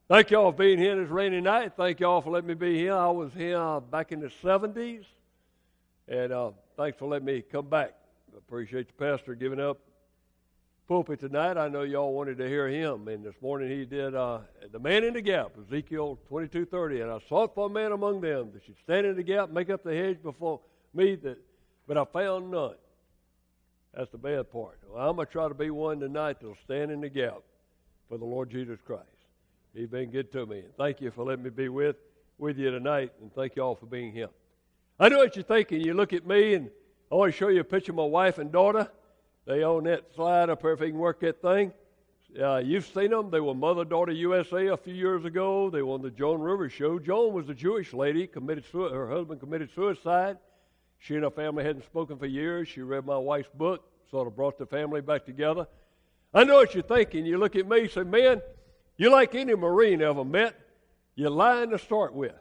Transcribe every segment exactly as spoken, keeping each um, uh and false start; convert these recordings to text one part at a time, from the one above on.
Thank y'all for being here this rainy night. Thank y'all for letting me be here. I was here uh, back in the seventies, and uh, thanks for letting me come back. I appreciate the pastor giving up pulpit tonight. I know y'all wanted to hear him, and this morning he did uh, the man in the gap, Ezekiel twenty-two thirty, and I sought for a man among them that should stand in the gap, make up the hedge before me, that, but I found none. That's the bad part. Well, I'm going to try to be one tonight that'll stand in the gap for the Lord Jesus Christ. He's been good to me. And thank you for letting me be with, with you tonight, and thank you all for being here. I know what you're thinking. You look at me, and I want to show you a picture of my wife and daughter. They own that slide up there if they can work that thing. Uh, you've seen them. They were Mother-Daughter U S A a few years ago. They were on the Joan Rivers show. Joan was a Jewish lady. committed su- Her husband committed suicide. She and her family hadn't spoken for years. She read my wife's book, sort of brought the family back together. I know what you're thinking. You look at me and say, man, you're like any Marine ever met. You're lying to start with.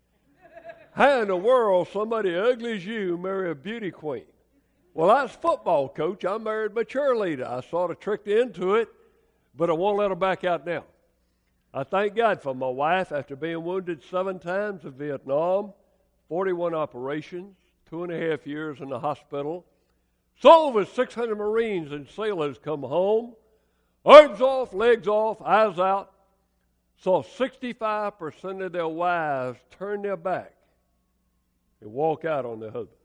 How in the world somebody ugly as you marry a beauty queen? Well, I was a football coach. I married my cheerleader. I sort of tricked into it, but I won't let her back out now. I thank God for my wife after being wounded seven times in Vietnam, forty-one operations, two and a half years in the hospital. So over six hundred Marines and sailors come home, arms off, legs off, eyes out. Saw sixty-five percent of their wives turn their back and walk out on their husband.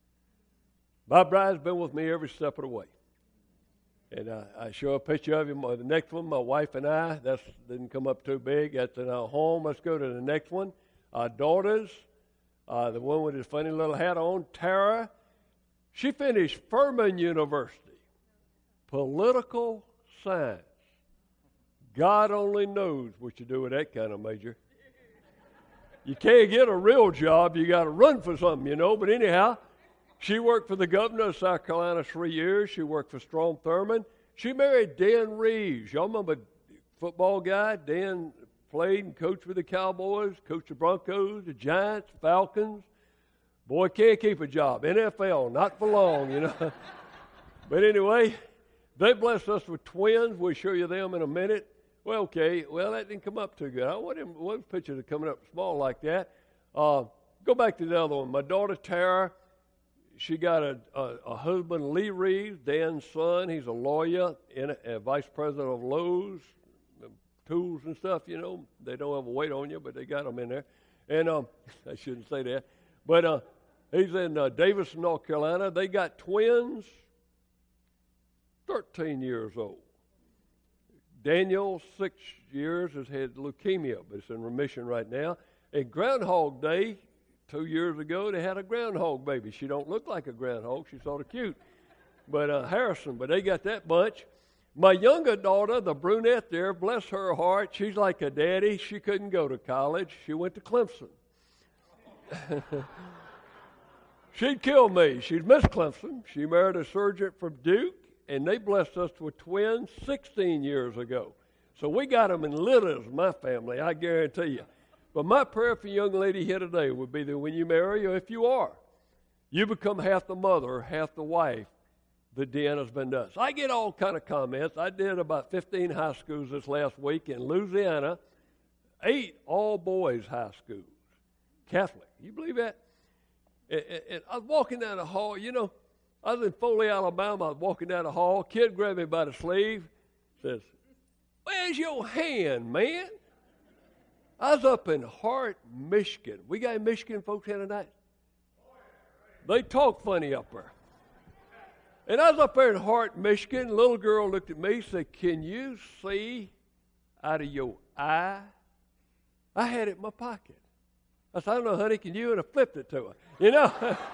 My bride's been with me every step of the way. And I, I show a picture of him. The next one, my wife and I, that didn't come up too big. That's in our home. Let's go to the next one. Our daughters, uh, the one with his funny little hat on, Tara. She finished Furman University, political science. God only knows what you do with that kind of major. You can't get a real job. You got to run for something, you know. But anyhow, she worked for the governor of South Carolina three years. She worked for Strom Thurmond. She married Dan Reeves. Y'all remember the football guy? Dan played and coached with the Cowboys, coached the Broncos, the Giants, Falcons. Boy, can't keep a job. N F L, not for long, you know. But anyway, they blessed us with twins. We'll show you them in a minute. Well, okay. Well, that didn't come up too good. I want him, what pictures are coming up small like that. Uh, go back to the other one. My daughter, Tara, she got a, a, a husband, Lee Reeves, Dan's son. He's a lawyer, and a, a vice president of Lowe's, tools and stuff, you know. They don't have a weight on you, but they got them in there. And um, I shouldn't say that. But uh, he's in uh, Davis, North Carolina. They got twins, thirteen years old. Daniel, six years, has had leukemia, but it's in remission right now. And Groundhog Day, two years ago, they had a groundhog baby. She don't look like a groundhog. She's sort of cute. But uh, Harrison, but they got that bunch. My younger daughter, the brunette there, bless her heart, she's like a daddy. She couldn't go to college. She went to Clemson. She'd kill me. She's Miss Clemson. She married a surgeon from Duke, and they blessed us with twins sixteen years ago. So we got them in litters, my family, I guarantee you. But my prayer for a young lady here today would be that when you marry, or if you are, you become half the mother, half the wife that Deanna's been done. So I get all kind of comments. I did about fifteen high schools this last week in Louisiana, eight all-boys high schools, Catholic. You believe that? And, and, and I was walking down the hall, you know, I was in Foley, Alabama. I was walking down the hall. Kid grabbed me by the sleeve, says, "Where's your hand, man?" I was up in Hart, Michigan. We got Michigan folks here tonight. They talk funny up there. And I was up there in Hart, Michigan. A little girl looked at me and said, "Can you see out of your eye?" I had it in my pocket. I said, "I don't know, honey, can you?" And I flipped it to her. You know?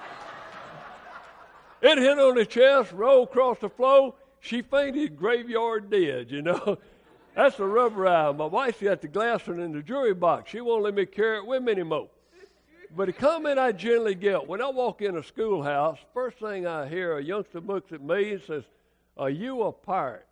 It hit on the chest, rolled across the floor. She fainted, graveyard dead, you know. That's a rubber eye. My wife's got the glass one in the jury box. She won't let me carry it with me anymore. But the comment I generally get, when I walk in a schoolhouse, first thing I hear, a youngster looks at me and says, "Are you a pirate?"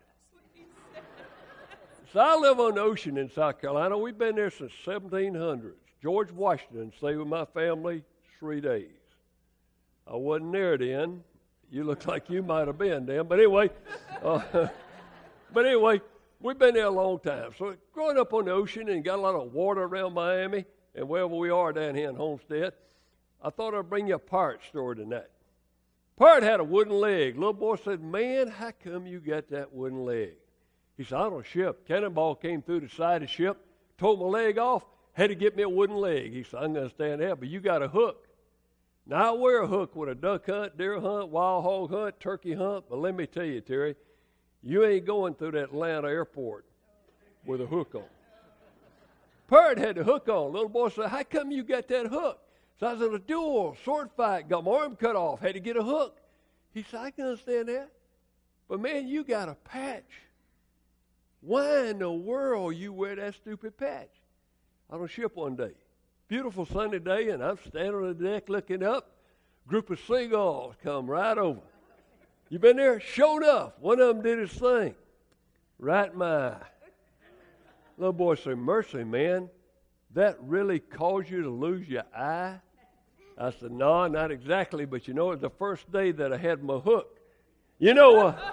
So I live on the ocean in South Carolina. We've been there since seventeen hundreds. George Washington stayed with my family three days. I wasn't there then. You look like you might have been then. But anyway, uh, but anyway, we've been there a long time. So growing up on the ocean and got a lot of water around Miami and wherever we are down here in Homestead, I thought I'd bring you a pirate story tonight. Pirate had a wooden leg. Little boy said, man, how come you got that wooden leg? He said, I'm on a ship. Cannonball came through the side of the ship, tore my leg off, had to get me a wooden leg. He said, I'm going to stand there, but you got a hook. Now, I wear a hook with a duck hunt, deer hunt, wild hog hunt, turkey hunt, but let me tell you, Terry, you ain't going through that Atlanta airport with a hook on. Pirate had the hook on. Little boy said, how come you got that hook? So I was in a duel, sword fight, got my arm cut off, had to get a hook. He said, I can understand that. But, man, you got a patch. Why in the world you wear that stupid patch? I was on a ship one day. Beautiful sunny day, and I'm standing on the deck looking up. A group of seagulls come right over. You been there? Sure enough, one of them did his thing. Right in my eye. Little boy said, mercy, man, that really caused you to lose your eye? I said, no, not exactly, but you know, it was the first day that I had my hook. You know, uh,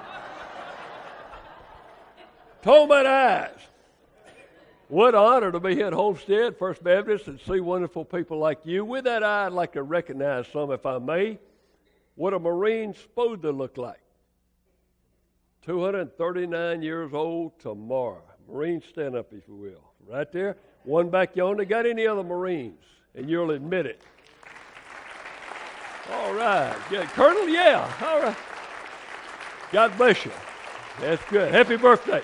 talking about eyes. What honor to be here at Homestead, First Baptist, and see wonderful people like you. With that eye, I'd like to recognize some, if I may, what a Marine's supposed to look like. two hundred thirty-nine years old tomorrow. Marines, stand up, if you will. Right there. One back yonder. Got any other Marines? And you'll admit it. All right. Good. Colonel, yeah. All right. God bless you. That's good. Happy birthday.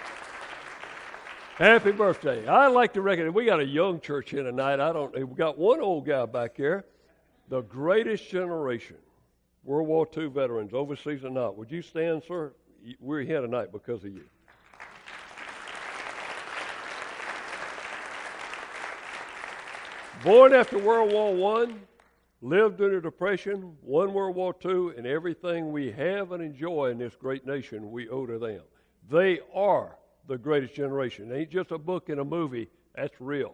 Happy birthday. I'd like to recognize, we got a young church here tonight. I don't, we got one old guy back here. The greatest generation. World War Two veterans, overseas or not. Would you stand, sir? We're here tonight because of you. Born after World War One, lived during the Depression, won World War Two, and everything we have and enjoy in this great nation, we owe to them. They are the greatest generation. It ain't just a book and a movie. That's real.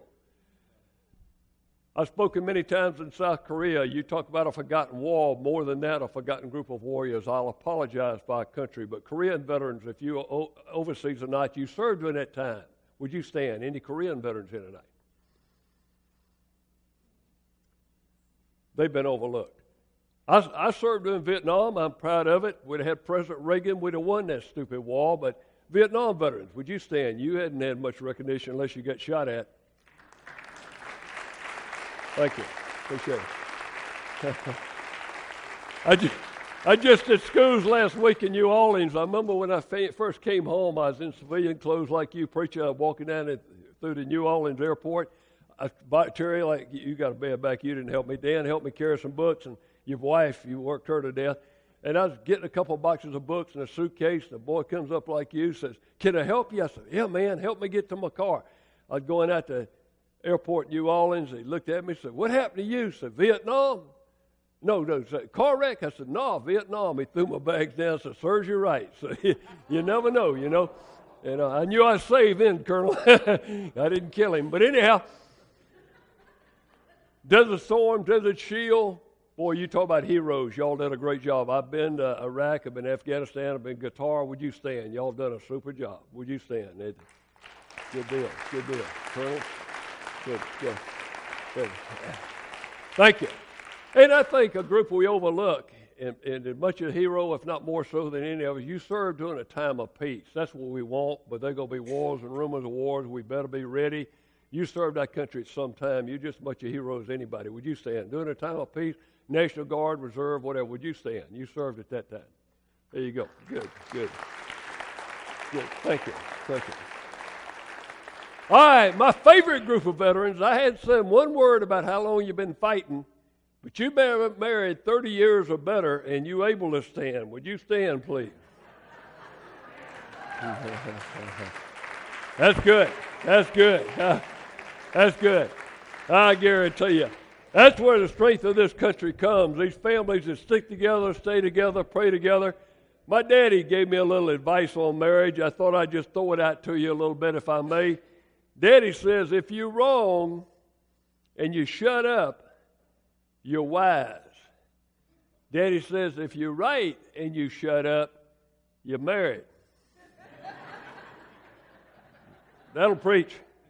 I've spoken many times in South Korea. You talk about a forgotten war. More than that, a forgotten group of warriors. I'll apologize for our country, but Korean veterans, if you are overseas or not, you served during that time. Would you stand? Any Korean veterans here tonight? They've been overlooked. I, I served in Vietnam. I'm proud of it. We'd have had President Reagan. We'd have won that stupid war. But Vietnam veterans, would you stand? You hadn't had much recognition unless you got shot at. Thank you. Appreciate it. I just, I just at schools last week in New Orleans. I remember when I first came home, I was in civilian clothes like you, preacher, walking down it, through the New Orleans airport. I bought Terry, like, you got a bed back, you didn't help me. Dan helped me carry some books, and your wife, you worked her to death. And I was getting a couple of boxes of books in a suitcase, and the boy comes up like you, says, can I help you? I said, yeah, man, help me get to my car. I was going out to airport in New Orleans. He looked at me and said, what happened to you? I said, Vietnam? No, no. He said, car wreck? I said, no, Vietnam. He threw my bags down and said, serves you right. So you never know, you know. And uh, I knew I was saved then, Colonel. I didn't kill him. But anyhow, Desert Storm, Desert Shield. Boy, you talk about heroes. Y'all did a great job. I've been to Iraq. I've been to Afghanistan. I've been Qatar. Would you stand? Y'all done a super job. Would you stand? It, good deal. Good deal. Colonel. Good, good, good. Thank you. And I think a group we overlook, and, and as much a hero, if not more so than any of us, you served during a time of peace. That's what we want, but there are going to be wars and rumors of wars. We better be ready. You served our country at some time. You're just as much a hero as anybody. Would you stand? During a time of peace, National Guard, Reserve, whatever, would you stand? You served at that time. There you go. Good, good. Good. Thank you. Thank you. All right, my favorite group of veterans, I hadn't said one word about how long you've been fighting, but you've been married thirty years or better, and you able to stand. Would you stand, please? That's good. That's good. Uh, that's good. I guarantee you. That's where the strength of this country comes. These families that stick together, stay together, pray together. My daddy gave me a little advice on marriage. I thought I'd just throw it out to you a little bit, if I may. Daddy says, if you're wrong and you shut up, you're wise. Daddy says, if you're right and you shut up, you're married. That'll preach.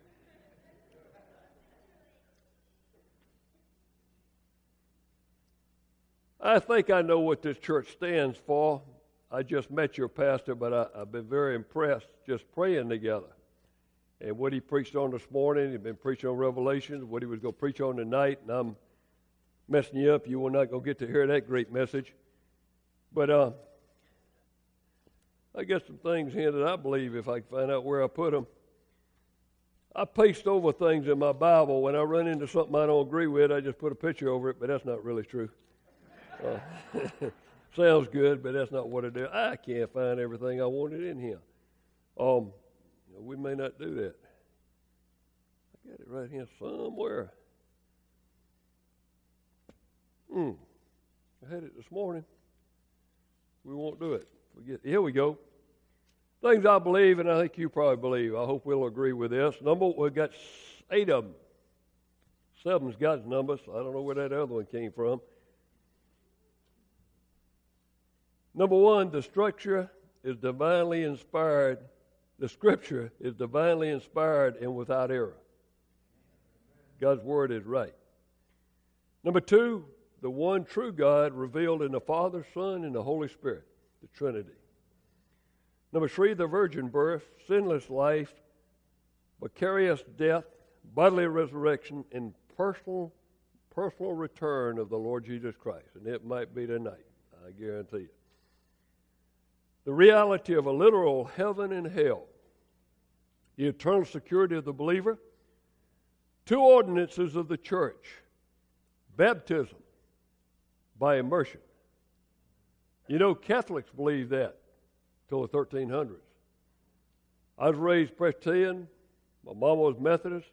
I think I know what this church stands for. I just met your pastor, but I, I've been very impressed just praying together. And what he preached on this morning, he'd been preaching on Revelation, what he was going to preach on tonight, and I'm messing you up. You were not going to get to hear that great message. But uh, I got some things here that I believe, if I can find out where I put them. I paste over things in my Bible. When I run into something I don't agree with, I just put a picture over it, but that's not really true. Uh, sounds good, but that's not what I do. I can't find everything I wanted in here. Um, we may not do that. I got it right here somewhere. Hmm. I had it this morning. We won't do it. Forget. Here we go. Things I believe, and I think you probably believe. I hope we'll agree with this. Number, we've got eight of them. Seven's God's number, so I don't know where that other one came from. Number one, the structure is divinely inspired. The Scripture is divinely inspired and without error. God's Word is right. Number two, the one true God revealed in the Father, Son, and the Holy Spirit, the Trinity. Number three, the virgin birth, sinless life, vicarious death, bodily resurrection, and personal, personal return of the Lord Jesus Christ. And it might be tonight, I guarantee you. The reality of a literal heaven and hell, the eternal security of the believer, two ordinances of the church, baptism by immersion. You know, Catholics believe that till the thirteen hundreds. I was raised Presbyterian. My mama was Methodist.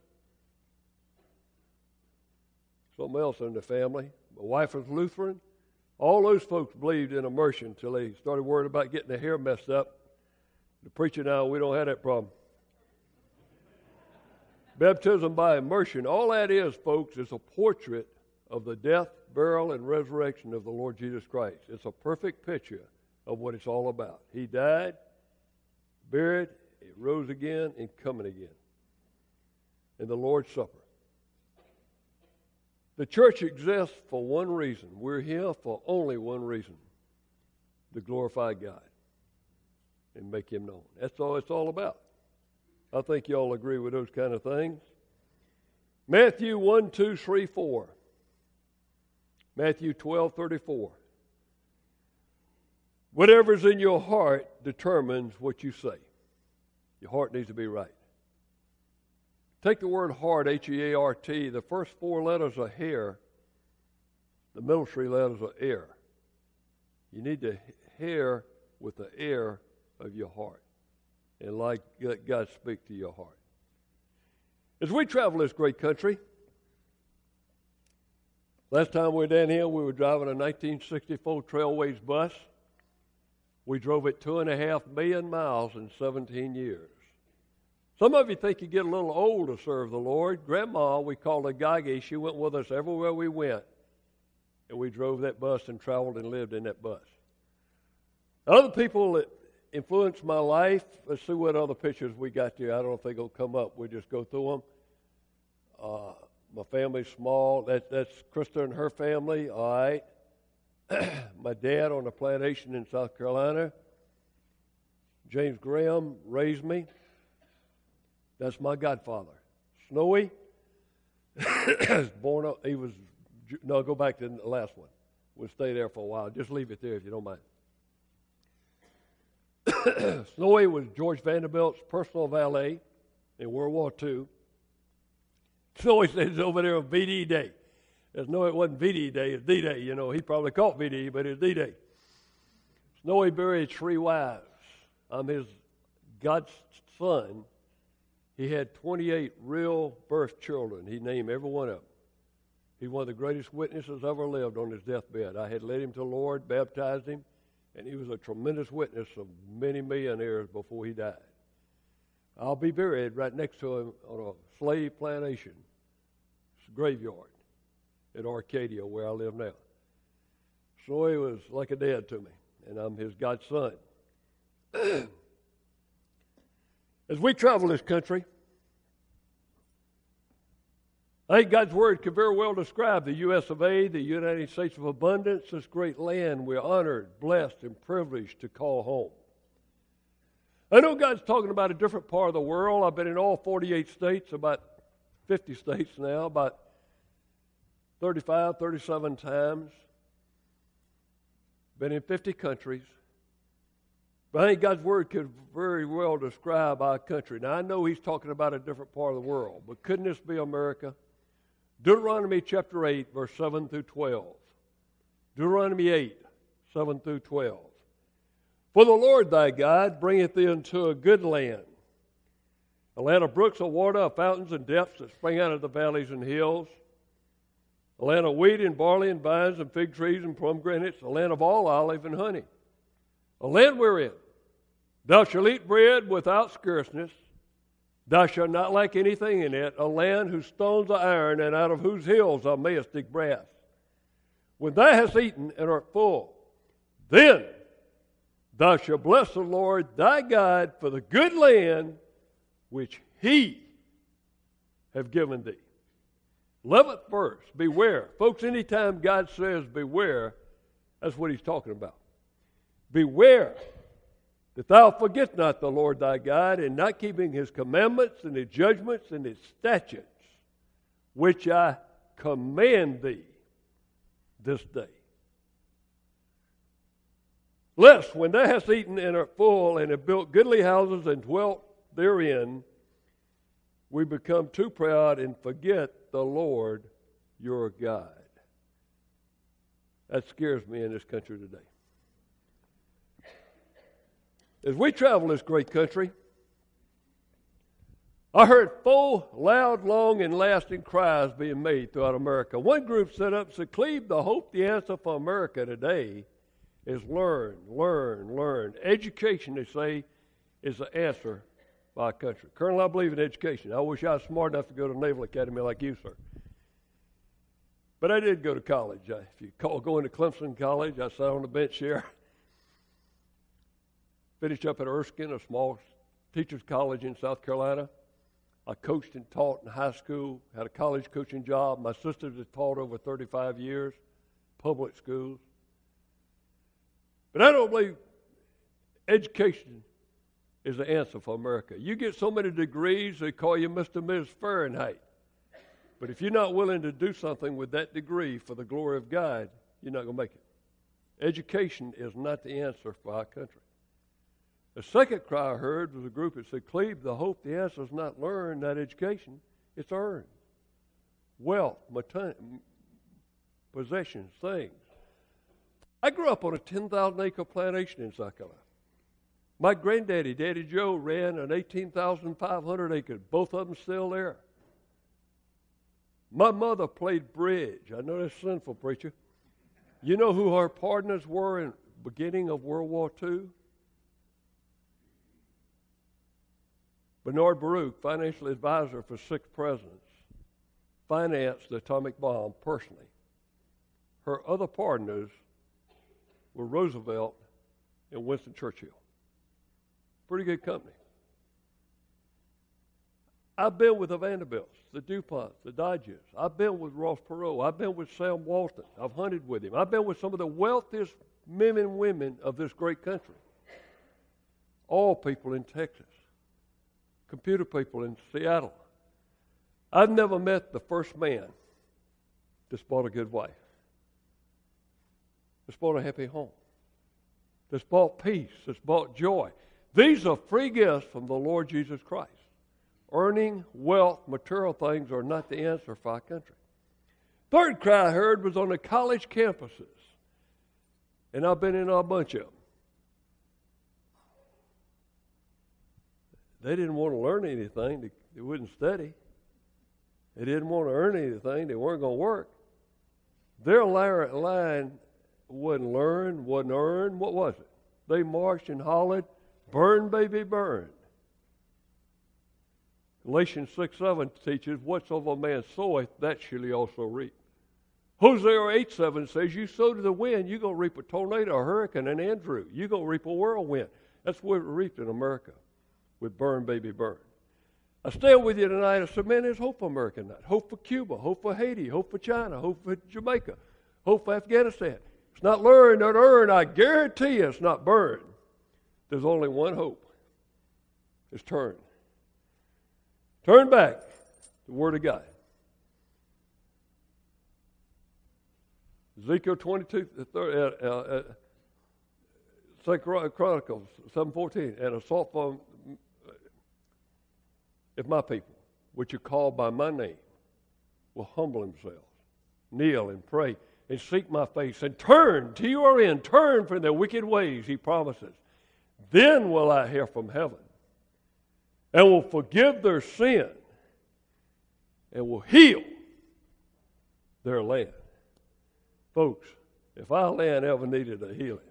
Something else in the family. My wife was Lutheran. All those folks believed in immersion until they started worrying about getting their hair messed up. The preacher now, we don't have that problem. Baptism by immersion, all that is, folks, is a portrait of the death, burial, and resurrection of the Lord Jesus Christ. It's a perfect picture of what it's all about. He died, buried, he rose again, and coming again. In the Lord's Supper. The church exists for one reason. We're here for only one reason. To glorify God and make Him known. That's all it's all about. I think you all agree with those kind of things. Matthew one, two, three, four. Matthew twelve, thirty-four. Whatever's in your heart determines what you say. Your heart needs to be right. Take the word heart, H E A R T. The first four letters are hair. The middle three letters are air. You need to hear with the air of your heart. And like let God speak to your heart. As we travel this great country, last time we were down here, we were driving a nineteen sixty-four Trailways bus. We drove it two and a half million miles in seventeen years. Some of you think you get a little old to serve the Lord. Grandma, we called her Gagi, she went with us everywhere we went. And we drove that bus and traveled and lived in that bus. Other people that influenced my life, let's see what other pictures we got there. I don't know if they're going to come up. We'll just go through them. Uh, my family's small. That, that's Krista and her family, all right. My dad on a plantation in South Carolina. James Graham raised me. That's my godfather. Snowy was born up, he was, no, go back to the last one. We'll stay there for a while. Just leave it there if you don't mind. Snowy was George Vanderbilt's personal valet in World War Two. Snowy says over there on V D Day. There's no, it wasn't V D Day, it's D-Day. You know, he probably caught V D, but it's D-Day. Snowy buried three wives. I'm his godson. He had twenty-eight real birth children. He named every one of them. He's one of the greatest witnesses ever lived on his deathbed. I had led him to the Lord, baptized him, and he was a tremendous witness of many millionaires before he died. I'll be buried right next to him on a slave plantation. It's a graveyard at Arcadia where I live now. So he was like a dad to me, and I'm his godson. As we travel this country, I think God's Word can very well describe the U S of A, the United States of abundance, this great land we're honored, blessed, and privileged to call home. I know God's talking about a different part of the world. I've been in all forty-eight states, about fifty states now, about thirty-five, thirty-seven times. Been in fifty countries. But I think God's Word could very well describe our country. Now, I know He's talking about a different part of the world, but couldn't this be America? Deuteronomy chapter eight, verse seven through twelve. Deuteronomy eight, seven through twelve. For the Lord thy God bringeth thee into a good land, a land of brooks of water, of fountains and depths that spring out of the valleys and hills, a land of wheat and barley and vines and fig trees and pomegranates, a land of all olive and honey, a land wherein thou shalt eat bread without scarceness, thou shalt not lack anything in it, a land whose stones are iron, and out of whose hills thou mayest dig brass. When thou hast eaten and art full, then thou shalt bless the Lord thy God for the good land which He have given thee. eleventh verse, beware. Folks, anytime God says beware, that's what He's talking about. Beware that thou forget not the Lord thy God, in not keeping His commandments and His judgments and His statutes, which I command thee this day. Lest, when thou hast eaten and art full, and have built goodly houses and dwelt therein, we become too proud and forget the Lord your God. That scares me in this country today. As we travel this great country, I heard four loud, long, and lasting cries being made throughout America. One group set up and said, Cleve, the hope, the answer for America today is learn, learn, learn. Education, they say, is the answer for our country. Colonel, I believe in education. I wish I was smart enough to go to Naval Academy like you, sir. But I did go to college. I, if you call going to Clemson College, I sat on the bench here. Finished up at Erskine, a small teacher's college in South Carolina. I coached and taught in high school, had a college coaching job. My sisters had taught over thirty-five years, public schools. But I don't believe education is the answer for America. You get so many degrees, they call you Mister and Missus Fahrenheit. But if you're not willing to do something with that degree for the glory of God, you're not going to make it. Education is not the answer for our country. The second cry I heard was a group that said, Cleve, the hope, the answer is not learned, not education, it's earned. Wealth, possessions, things. I grew up on a ten thousand acre plantation in South Carolina. My granddaddy, Daddy Joe, ran an eighteen thousand five hundred acre, both of them still there. My mother played bridge. I know that's sinful, preacher. You know who her partners were in the beginning of World War Two? Bernard Baruch, financial advisor for six presidents, financed the atomic bomb personally. Her other partners were Roosevelt and Winston Churchill. Pretty good company. I've been with the Vanderbilts, the DuPonts, the Dodgers. I've been with Ross Perot. I've been with Sam Walton. I've hunted with him. I've been with some of the wealthiest men and women of this great country. All people in Texas. Computer people in Seattle. I've never met the first man that's bought a good wife, that's bought a happy home, that's bought peace, that's bought joy. These are free gifts from the Lord Jesus Christ. Earning, wealth, material things are not the answer for our country. Third cry I heard was on the college campuses, and I've been in a bunch of them. They didn't want to learn anything. They, they wouldn't study. They didn't want to earn anything. They weren't going to work. Their line wasn't learn, wasn't earn. What was it? They marched and hollered, burn, baby, burn. Galatians six seven teaches, whatsoever a man soweth, that shall he also reap. Hosea eight seven says, you sow to the wind, you're going to reap a tornado, a hurricane, an Andrew. You're going to reap a whirlwind. That's what we reaped in America with burn, baby, burn. I stand with you tonight. I said, man, there's hope for America tonight. Hope for Cuba. Hope for Haiti. Hope for China. Hope for Jamaica. Hope for Afghanistan. It's not learned, not earned. I guarantee you it's not burned. There's only one hope. It's turn. Turn back to the Word of God. Ezekiel twenty-two, uh, uh, uh, Second Chronicles seven fourteen, and assault from if my people, which are called by my name, will humble themselves, kneel and pray, and seek my face, and turn, T U R N, turn from their wicked ways, he promises. Then will I hear from heaven, and will forgive their sin, and will heal their land. Folks, if our land ever needed a healing,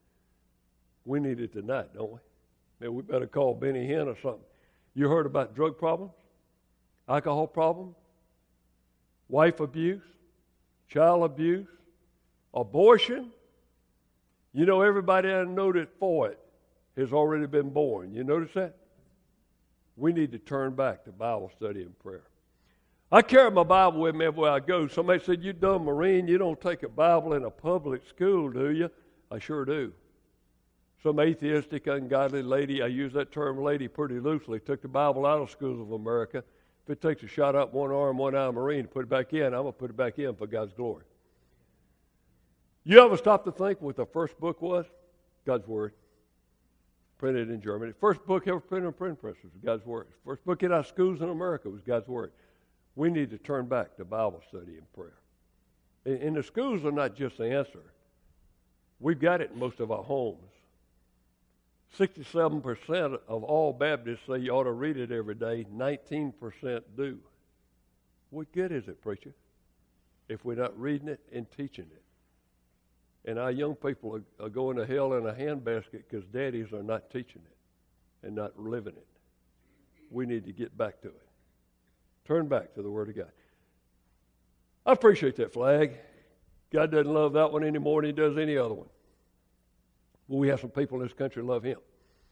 we need it tonight, don't we? Man, we better call Benny Hinn or something. You heard about drug problems, alcohol problems, wife abuse, child abuse, abortion. You know, everybody I know that for it has already been born. You notice that? We need to turn back to Bible study and prayer. I carry my Bible with me everywhere I go. Somebody said, you dumb Marine, you don't take a Bible in a public school, do you? I sure do. Some atheistic, ungodly lady, I use that term lady pretty loosely, took the Bible out of schools of America. If it takes a shot up one arm, one eye Marine to put it back in, I'm going to put it back in for God's glory. You ever stop to think what the first book was? God's Word. Printed in Germany. First book ever printed in print press was God's Word. First book in our schools in America was God's Word. We need to turn back to Bible study and prayer. And the schools are not just the answer. We've got it in most of our homes. sixty-seven percent of all Baptists say you ought to read it every day. nineteen percent do. What good is it, preacher, if we're not reading it and teaching it? And our young people are, are going to hell in a handbasket because daddies are not teaching it and not living it. We need to get back to it. Turn back to the Word of God. I appreciate that flag. God doesn't love that one any more than he does any other one. Well, we have some people in this country who love him.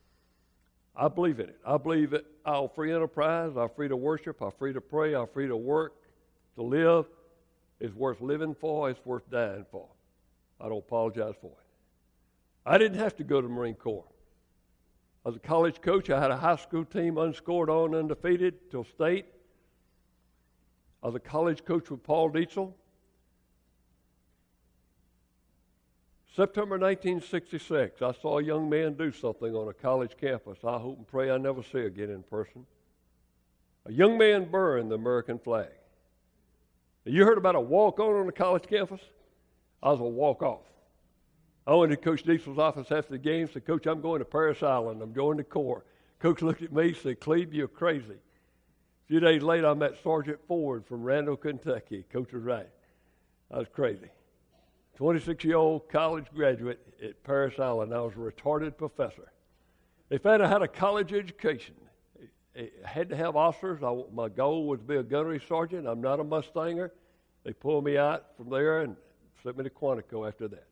I believe in it. I believe that our free enterprise, our free to worship, our free to pray, our free to work, to live, is worth living for, it's worth dying for. I don't apologize for it. I didn't have to go to the Marine Corps. As a college coach, I had a high school team unscored on, undefeated, till state. I was a college coach with Paul Dietzel. September nineteen sixty-six, I saw a young man do something on a college campus I hope and pray I never see again in person. A young man burned the American flag. You heard about a walk-on on a college campus? I was a walk-off. I went to Coach Dietzel's office after the game and said, Coach, I'm going to Parris Island. I'm joining the Corps. Coach looked at me and said, Cleve, you're crazy. A few days later, I met Sergeant Ford from Randall, Kentucky. Coach was right. I was crazy. twenty-six-year-old college graduate at Parris Island. I was a retarded professor. They found I had a college education. I had to have officers. I, my goal was to be a gunnery sergeant. I'm not a Mustanger. They pulled me out from there and sent me to Quantico after that.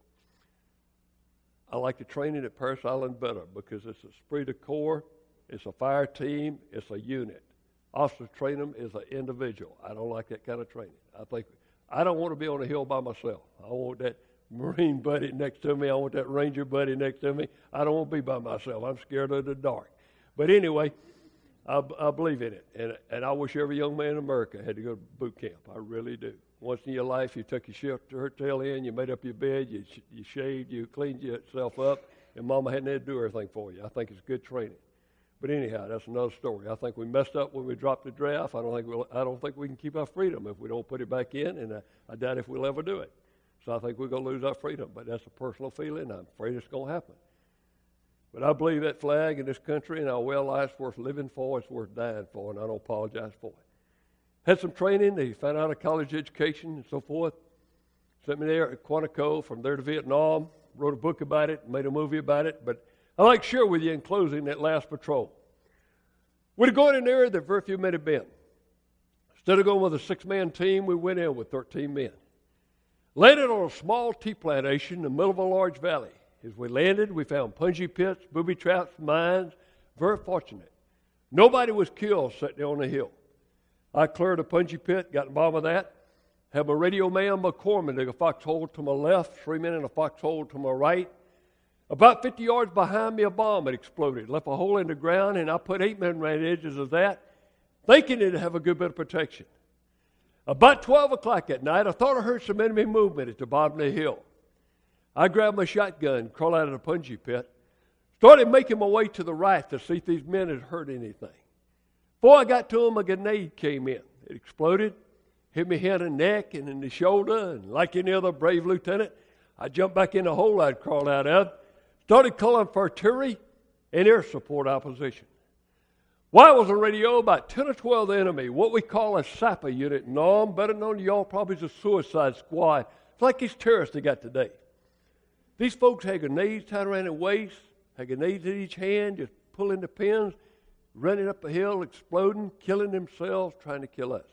I like the training at Parris Island better because it's a esprit de corps, it's a fire team, it's a unit. Officers train them as an individual. I don't like that kind of training. I think I don't want to be on a hill by myself. I want that Marine buddy next to me. I want that Ranger buddy next to me. I don't want to be by myself. I'm scared of the dark. But anyway, I, I believe in it. And, and I wish every young man in America had to go to boot camp. I really do. Once in your life, you took your shirt tail in, you made up your bed, you, you shaved, you cleaned yourself up, and Mama hadn't had to do everything for you. I think it's good training. But anyhow, that's another story. I think we messed up when we dropped the draft. I don't think we'll, I don't think we can keep our freedom if we don't put it back in, and I, I doubt if we'll ever do it. So I think we're going to lose our freedom. But that's a personal feeling. I'm afraid it's going to happen. But I believe that flag in this country and our well lives worth living for. It's worth dying for, and I don't apologize for it. Had some training. They found out a college education and so forth. Sent me there at Quantico, from there to Vietnam. Wrote a book about it, made a movie about it. But I'd like to share with you in closing that last patrol. We'd have gone in there, there very few men had been. Instead of going with a six-man team, we went in with thirteen men. Landed on a small tea plantation in the middle of a large valley. As we landed, we found punji pits, booby traps, mines. Very fortunate. Nobody was killed sitting there on the hill. I cleared a punji pit, got in the bottom of that, had my radio man McCormick dig a foxhole to my left, three men in a foxhole to my right. About fifty yards behind me, a bomb had exploded, left a hole in the ground, and I put eight men around the edges of that, thinking it'd have a good bit of protection. About twelve o'clock at night, I thought I heard some enemy movement at the bottom of the hill. I grabbed my shotgun, crawled out of the punji pit, started making my way to the right to see if these men had heard anything. Before I got to them, a grenade came in. It exploded, hit me here in the neck and in the shoulder, and like any other brave lieutenant, I jumped back in the hole I'd crawled out of, started calling for artillery and air support opposition. While I was on radio, about ten or twelve of the enemy, what we call a S A P A unit, N O M, better known to y'all probably as a suicide squad. It's like these terrorists they got today. These folks had grenades tied around their waist, had grenades in each hand, just pulling the pins, running up a hill, exploding, killing themselves, trying to kill us.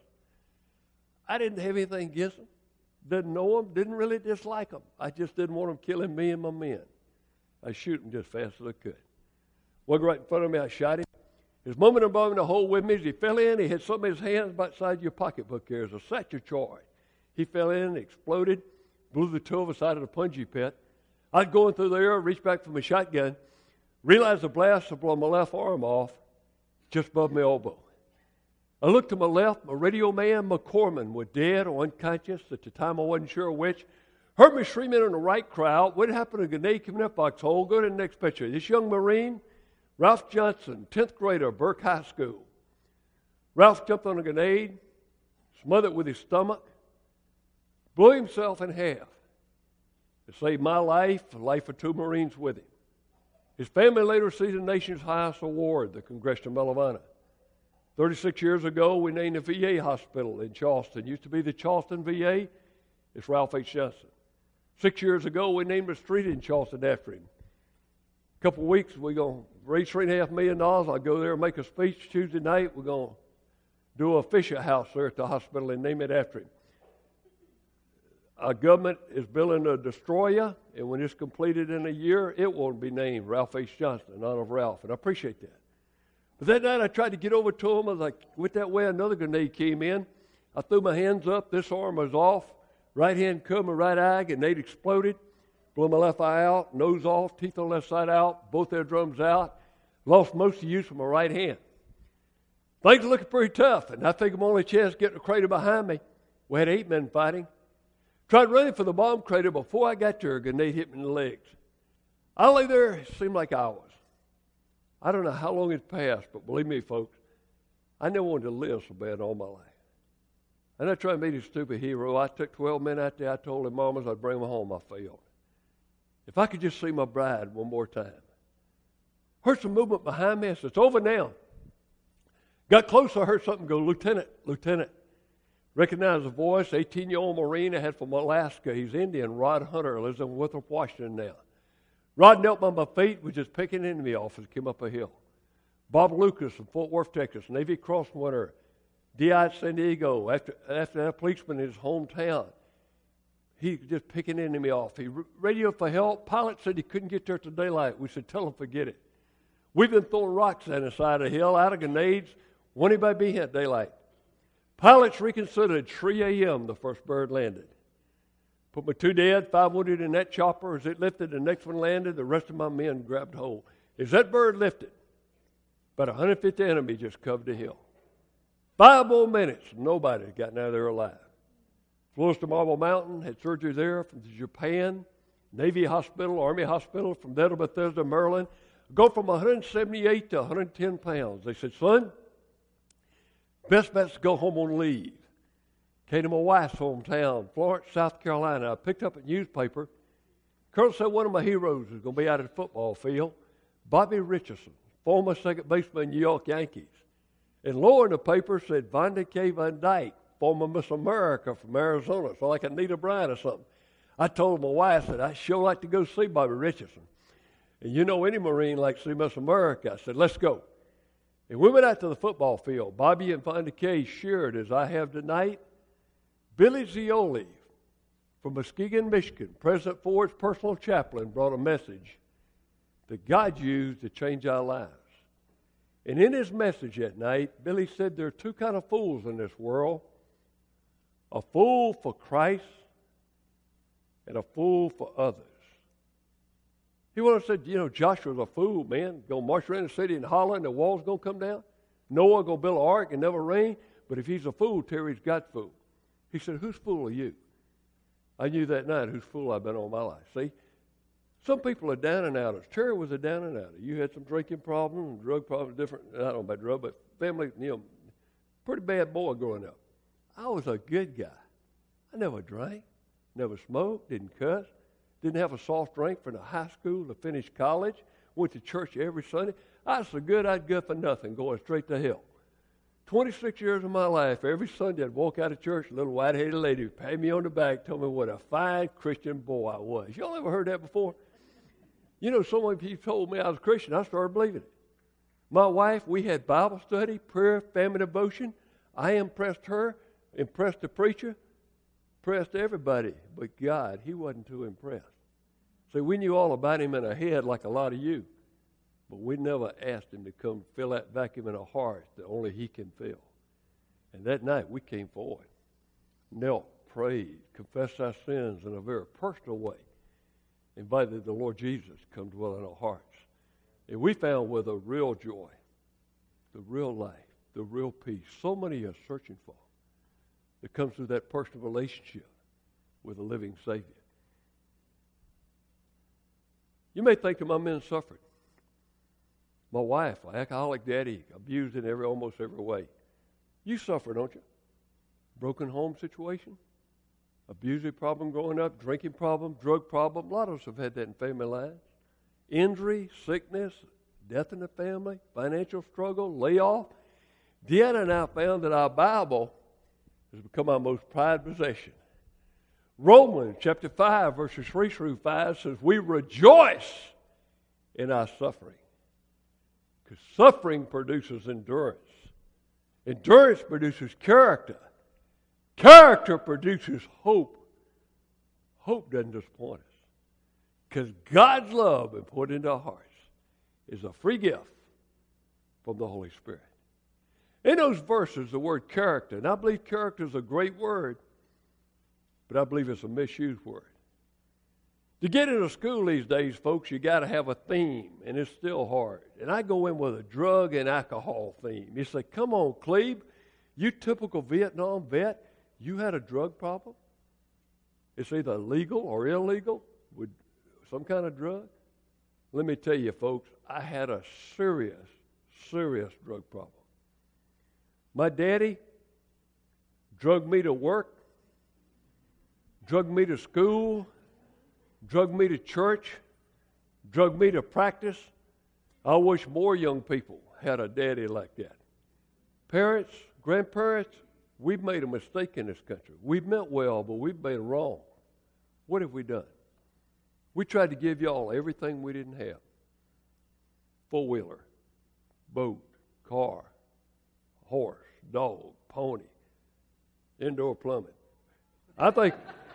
I didn't have anything against them. Didn't know them, didn't really dislike them. I just didn't want them killing me and my men. I shoot them just fast as I could. One right in front of me, I shot him. His moment above in the hole with me, as he fell in, he had something in his hands about the size of your pocketbook here. It was a satchel charge. He fell in, exploded, blew the two of us out of the punji pit. I was going through the air, reached back for my shotgun, realized the blast had blown my left arm off just above my elbow. I looked to my left, my radio man, McCormick, was dead or unconscious. At the time, I wasn't sure which. Heard me screaming on the right crowd. What happened to a grenade coming up foxhole? Go to the next picture. This young Marine, Ralph Johnson, tenth grader, Burke High School. Ralph jumped on a grenade, smothered it with his stomach, blew himself in half. It saved my life, the life of two Marines with him. His family later received the nation's highest award, the Congressional Medal of Honor. thirty-six years ago, we named the V A hospital in Charleston. It used to be the Charleston V A. It's Ralph H. Johnson. Six years ago, we named a street in Charleston after him. A couple of weeks, we're going to raise three and a half million dollars. I'll go there and make a speech Tuesday night. We're going to do a Fisher House there at the hospital and name it after him. Our government is building a destroyer, and when it's completed in a year, it won't be named Ralph H. Johnson in honor of Ralph, and I appreciate that. But that night, I tried to get over to him. I was like, went that way, another grenade came in. I threw my hands up. This arm was off. Right hand cut my right eye. Grenade exploded. Blew my left eye out, nose off, teeth on the left side out, both eardrums out. Lost most of the use of my right hand. Things are looking pretty tough, and I think my only chance getting the crater behind me. We had eight men fighting. Tried running for the bomb crater. Before I got there, a grenade hit me in the legs. I lay there, it seemed like hours. I don't know how long it passed, but believe me, folks, I never wanted to live so bad all my life. And I tried to be a stupid hero. I took twelve men out there. I told their mamas I'd bring them home. I failed. If I could just see my bride one more time. Heard some movement behind me. I said, it's over now. Got closer, I heard something go, Lieutenant, Lieutenant. Recognized the voice, eighteen-year-old Marine I had from Alaska. He's Indian, Rod Hunter, lives in Winthrop, Washington now. Rod knelt by my feet, was just picking into me off as he came up a hill. Bob Lucas from Fort Worth, Texas, Navy Cross winner, D I at San Diego, after, after that policeman in his hometown. He was just picking into me off. He radioed for help. Pilot said he couldn't get there till daylight. We said, tell him forget it. We've been throwing rocks down the side of the hill, out of grenades. Won't anybody be here at daylight? Pilots reconsidered three a.m. the first bird landed. Put my two dead, five wounded in that chopper. As it lifted, the next one landed. The rest of my men grabbed hold. As that bird lifted, about one hundred fifty enemy just covered the hill. Five more minutes, nobody had gotten out of there alive. Flew us to Marble Mountain, had surgery there from Japan, Navy Hospital, Army Hospital, from there to Bethesda, Maryland. Go from one hundred seventy-eight to one hundred ten pounds. They said, son, best bet's to go home on leave. Came to my wife's hometown, Florence, South Carolina. I picked up a newspaper. Colonel said one of my heroes was going to be out at the football field, Bobby Richardson, former second baseman, New York Yankees. And lower in the paper said Vonda K. Van Dyke, former Miss America from Arizona, so like Anita Bryant or something. I told my wife, I said, I'd sure like to go see Bobby Richardson. And you know any Marine likes to see Miss America. I said, let's go. And we went out to the football field. Bobby and Vonda K. shared, as I have tonight. Billy Zioli from Muskegon, Michigan, President Ford's personal chaplain, brought a message that God used to change our lives. And in his message that night, Billy said there are two kind of fools in this world. A fool for Christ and a fool for others. He went on and said, you know, Joshua's a fool, man. Going to march around the city and holler and the wall's going to come down. Noah going to build an ark and never rain. But if he's a fool, Terry's got fool. He said, whose fool are you? I knew that night whose fool I've been all my life. See, some people are down and outers. Terry was a down and outer. You had some drinking problems, drug problems, different, I don't know about drug, but family, you know, pretty bad boy growing up. I was a good guy. I never drank, never smoked, didn't cuss, didn't have a soft drink from the high school to finish college, went to church every Sunday. I was so good I'd go for nothing, going straight to hell. twenty-six years of my life, every Sunday I'd walk out of church, a little white-headed lady would pat me on the back, tell me what a fine Christian boy I was. Y'all ever heard that before? You know, so many people told me I was a Christian, I started believing it. My wife, we had Bible study, prayer, family devotion. I impressed her, impressed the preacher, impressed everybody. But God, he wasn't too impressed. See, we knew all about him in our head like a lot of you. But we never asked him to come fill that vacuum in our hearts that only he can fill. And that night we came forward, knelt, prayed, confessed our sins in a very personal way, invited the Lord Jesus to come dwell in our hearts. And we found with a real joy, the real life, the real peace, so many are searching for, that comes through that personal relationship with a living Savior. You may think that my men suffered. My wife, an alcoholic daddy, abused in every almost every way. You suffer, don't you? Broken home situation, abusive problem growing up, drinking problem, drug problem. A lot of us have had that in family lives. Injury, sickness, death in the family, financial struggle, layoff. Deanna and I found that our Bible has become our most prized possession. Romans chapter five, verses three through five says, we rejoice in our suffering. Because suffering produces endurance. Endurance produces character. Character produces hope. Hope doesn't disappoint us. Because God's love and put into our hearts is a free gift from the Holy Spirit. In those verses, the word character, and I believe character is a great word, but I believe it's a misused word. To get into school these days, folks, you got to have a theme, and it's still hard. And I go in with a drug and alcohol theme. You say, come on, Cleve, you typical Vietnam vet, you had a drug problem? It's either legal or illegal with some kind of drug. Let me tell you, folks, I had a serious, serious drug problem. My daddy drugged me to work, drugged me to school, drugged me to church, drugged me to practice. I wish more young people had a daddy like that. Parents, grandparents, we've made a mistake in this country. We've meant well, but we've made it wrong. What have we done? We tried to give y'all everything we didn't have. Four-wheeler, boat, car, horse, dog, pony, indoor plumbing. I think...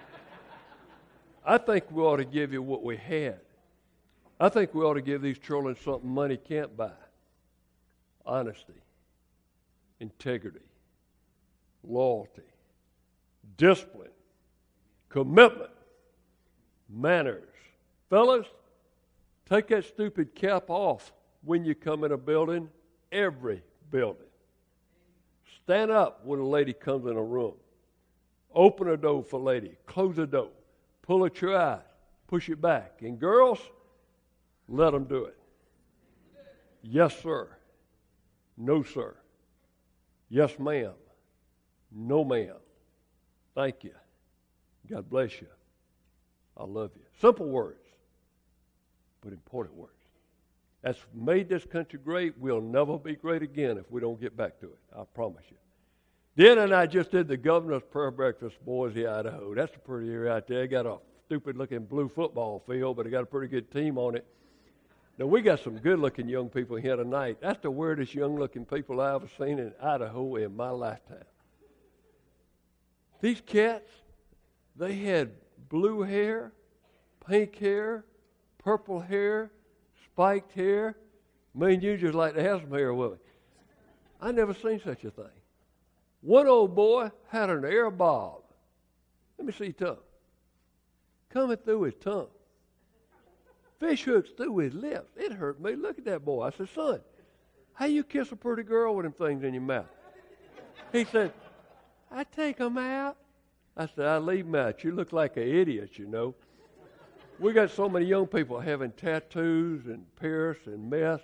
I think we ought to give you what we had. I think we ought to give these children something money can't buy. Honesty, integrity, loyalty, discipline, commitment, manners. Fellas, take that stupid cap off when you come in a building, every building. Stand up when a lady comes in a room. Open a door for a lady. Close a door. Pull at your eye, push it back. And girls, let them do it. Yes, sir. No, sir. Yes, ma'am. No, ma'am. Thank you. God bless you. I love you. Simple words, but important words. That's made this country great. We'll never be great again if we don't get back to it. I promise you. Dan and I just did the governor's prayer breakfast, Boise, Idaho. That's a pretty area out there. They got a stupid-looking blue football field, but they got a pretty good team on it. Now, we got some good-looking young people here tonight. That's the weirdest young-looking people I've ever seen in Idaho in my lifetime. These cats, they had blue hair, pink hair, purple hair, spiked hair, Me and you just like to have some hair with me. I never seen such a thing. One old boy had an air bob. Let me see your tongue. Coming through his tongue. Fish hooks through his lips. It hurt me. Look at that boy. I said, son, how you kiss a pretty girl with them things in your mouth? He said, I take them out. I said, I leave them out. You look like an idiot, you know. We got so many young people having tattoos and pierce and mess.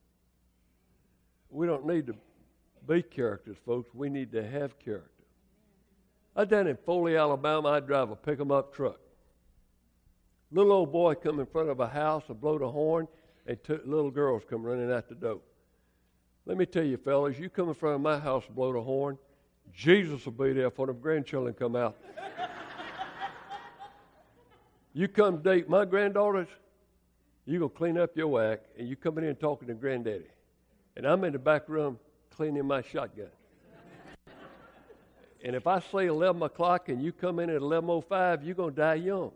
We don't need to be characters, folks. We need to have character. I down in Foley, Alabama, I drive a pick-em-up truck. Little old boy come in front of a house and blow the horn, and two little girls come running out the door. Let me tell you, fellas, you come in front of my house and blow the horn, Jesus will be there for the grandchildren come out. You come date my granddaughters, you going to clean up your act, and you come in here and talking to granddaddy. And I'm in the back room cleaning my shotgun. And if I say eleven o'clock and you come in at eleven oh five, you're going to die young.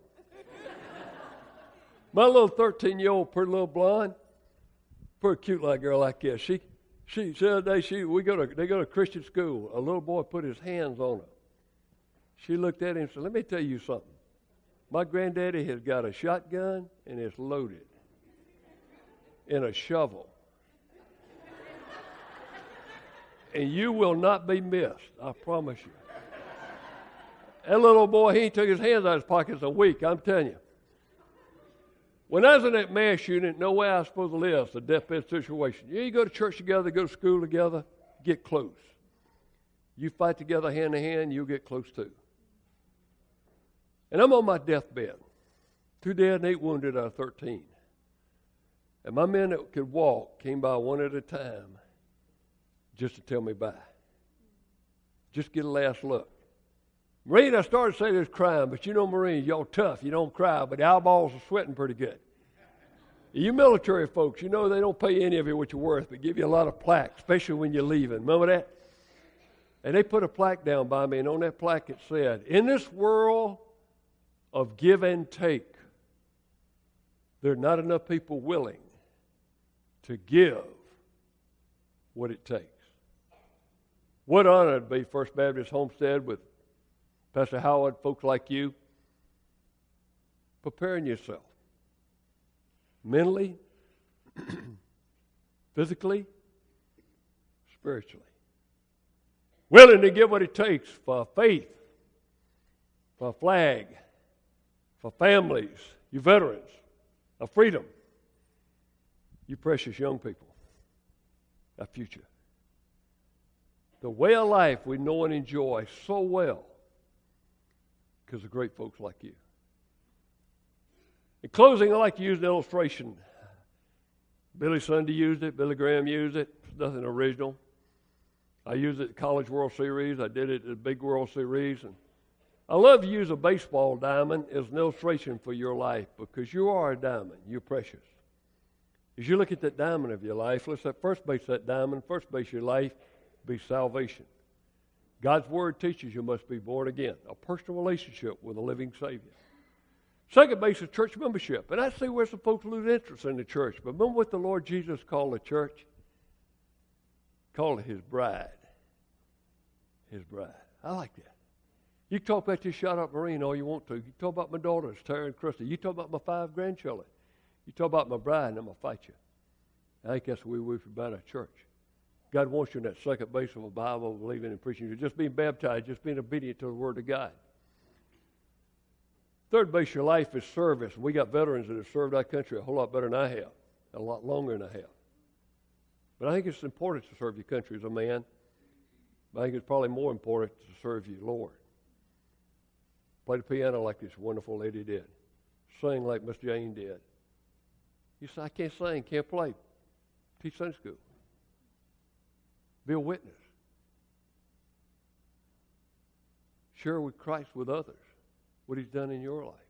My little thirteen-year-old pretty little blonde, pretty cute little girl like this. She, she, the other day, she, we go to, they go to Christian school. A little boy put his hands on her. She looked at him and said, let me tell you something. My granddaddy has got a shotgun and it's loaded and a shovel. And you will not be missed, I promise you. That little boy, he ain't took his hands out of his pockets a week, I'm telling you. When I was in that mass unit, no way I was supposed to live. It's a deathbed situation. Yeah, you go to church together, go to school together, get close. You fight together hand in hand, you'll get close too. And I'm on my deathbed. Two dead and eight wounded out of thirteen. And my men that could walk came by one at a time just to tell me bye. Just get a last look. Marine, I started to say there's crying, but you know Marines, y'all tough. You don't cry, but the eyeballs are sweating pretty good. You military folks, you know they don't pay any of you what you're worth, but give you a lot of plaques, especially when you're leaving. Remember that? And they put a plaque down by me, and on that plaque it said, in this world of give and take, there are not enough people willing to give what it takes. What honor to be First Baptist Homestead with Pastor Howard, folks like you, preparing yourself mentally, physically, spiritually. Willing to give what it takes for faith, for a flag, for families, you veterans, of freedom, you precious young people, our future. The way of life we know and enjoy so well because of great folks like you. In closing, I like to use an illustration. Billy Sunday used it. Billy Graham used it. It's nothing original. I used it at the College World Series. I did it at the Big World Series. And I love to use a baseball diamond as an illustration for your life because you are a diamond. You're precious. As you look at that diamond of your life, let's at first base that diamond, first base of your life, be salvation. God's Word teaches you must be born again, a personal relationship with a living Savior. Second base is church membership. And I see where some folks lose interest in the church. But remember what the Lord Jesus called the church? Called it His bride. His bride. I like that. You can talk about this shot-up Marine all you want to. You can talk about my daughters, Tara and Krista. You talk about my five grandchildren. You talk about my bride, and I'm going to fight you. I think that's what we wish about our church. God wants you in that second base of a Bible, believing and preaching. You're just being baptized, just being obedient to the Word of God. Third base of your life is service. We got veterans that have served our country a whole lot better than I have, a lot longer than I have. But I think it's important to serve your country as a man. But I think it's probably more important to serve you, Lord. Play the piano like this wonderful lady did. Sing like Miss Jane did. You say, I can't sing, can't play. Teach Sunday school. Be a witness. Share with Christ with others what He's done in your life.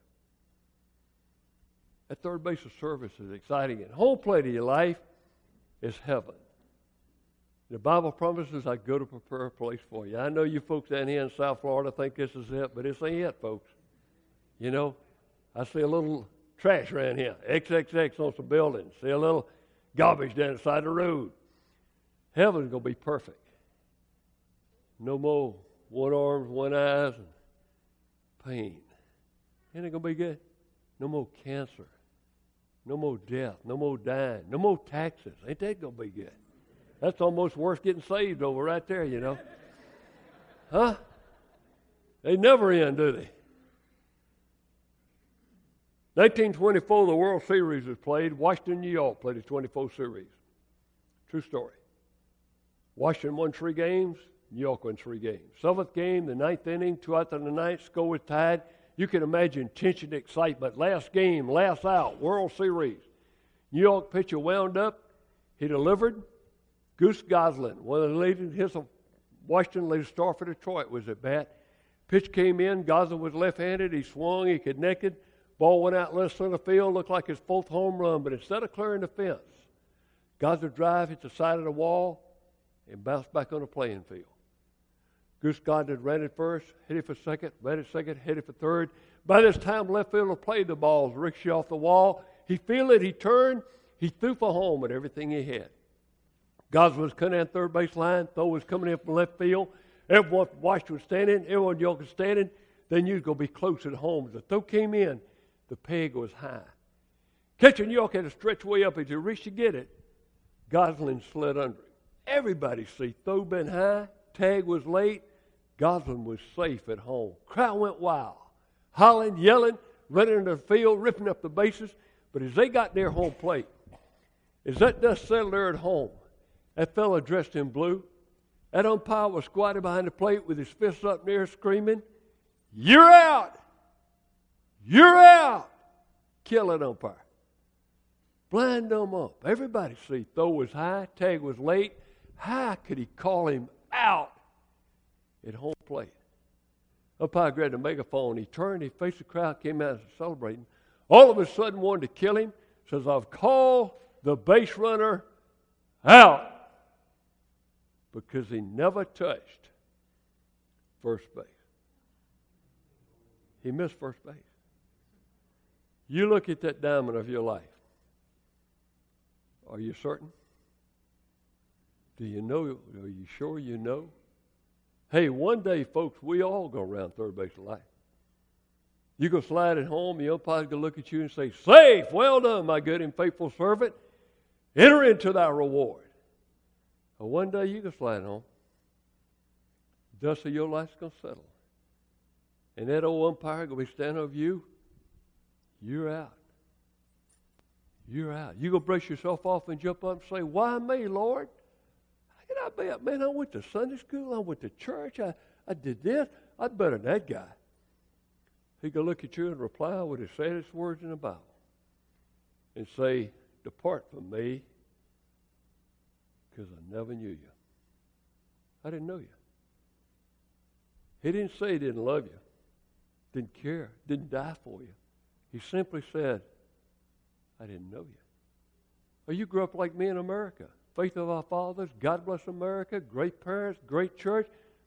That third base of service is exciting. And home plate of your life is heaven. The Bible promises I go to prepare a place for you. I know you folks down here in South Florida think this is it, but this ain't it, folks. You know, I see a little trash around here, X X X on some buildings. See a little garbage down the side of the road. Heaven's going to be perfect. No more one arms, one eyes, and pain. Ain't it going to be good? No more cancer. No more death. No more dying. No more taxes. Ain't that going to be good? That's almost worse getting saved over right there, you know. Huh? They never end, do they? nineteen twenty-four, the World Series was played. Washington, New York played the twenty-four series. True story. Washington won three games. New York won three games. Seventh game, the ninth inning, two out of the ninth, score was tied. You can imagine tension, excitement. Last game, last out, World Series. New York pitcher wound up. He delivered. Goose Goslin, one of the leading hits of Washington, lead star for Detroit, was at bat. Pitch came in. Goslin was left-handed. He swung. He connected. Ball went out left center field. Looked like his fourth home run, but instead of clearing the fence, Goslin drive hit the side of the wall and bounced back on the playing field. Goose Goslin ran it first, hit it for second, ran it second, hit it for third. By this time, left fielder played the ball, ricochet off the wall. He fielded it, he turned, he threw for home with everything he had. Goslin was coming down third base line, throw was coming in from left field. Everyone Washington was standing, everyone in New York was standing. They knew it was going to be close at home. As the throw came in, the peg was high. Catcher in New York had to stretch way up. As he reached to get it, Goslin slid under it. Everybody see, throw been high, tag was late. Goslin was safe at home. Crowd went wild, hollering, yelling, running into the field, ripping up the bases. But as they got near home plate, as that dust settled there at home, that fella dressed in blue, that umpire was squatted behind the plate with his fists up there screaming, "You're out! You're out!" Kill that umpire. Blind dumb ump. Everybody see, throw was high, tag was late. How could he call him out at home plate? Umpire grabbed a megaphone. He turned, he faced the crowd, came out celebrating. All of a sudden wanted to kill him. Says, "I've called the base runner out," because he never touched first base. He missed first base. You look at that diamond of your life. Are you certain? Do you know? Are you sure you know? Hey, one day, folks, we all go around third base of life. You go slide it home, the umpire's going to look at you and say, "Safe, well done, my good and faithful servant. Enter into thy reward." Well, one day you can slide home. Dust of your life's going to settle. And that old umpire going to be standing over you. You're out. You're out. You going to brush yourself off and jump up and say, "Why me, Lord? How can I be up? Man, I went to Sunday school. I went to church. I, I did this. I'm better than that guy." He going to look at you and reply with the saddest words in the Bible and say, "Depart from me, because I never knew you." I didn't know you. He didn't say he didn't love you, didn't care, didn't die for you. He simply said, "I didn't know you." Or you grew up like me in America. Faith of our fathers, God bless America, great parents, great church.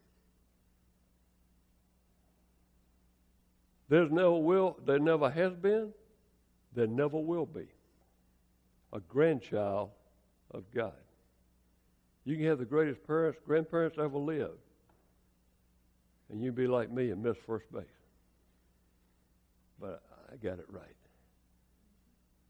There's never will, there never has been, there never will be a grandchild of God. You can have the greatest parents, grandparents ever lived, and you be like me and miss first base. But I got it right.